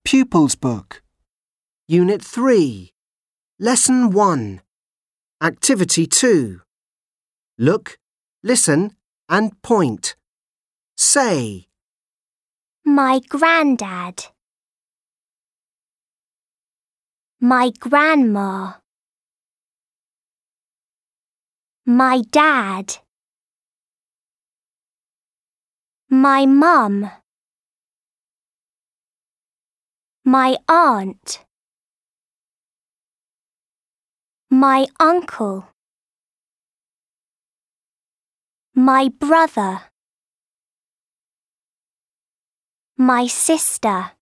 Pupils Book. Unit 3. Lesson 1. Activity 2. Look, listen and point. Say, My granddad. My grandma. My dad. My mum. My aunt. My uncle. My brother. My sister.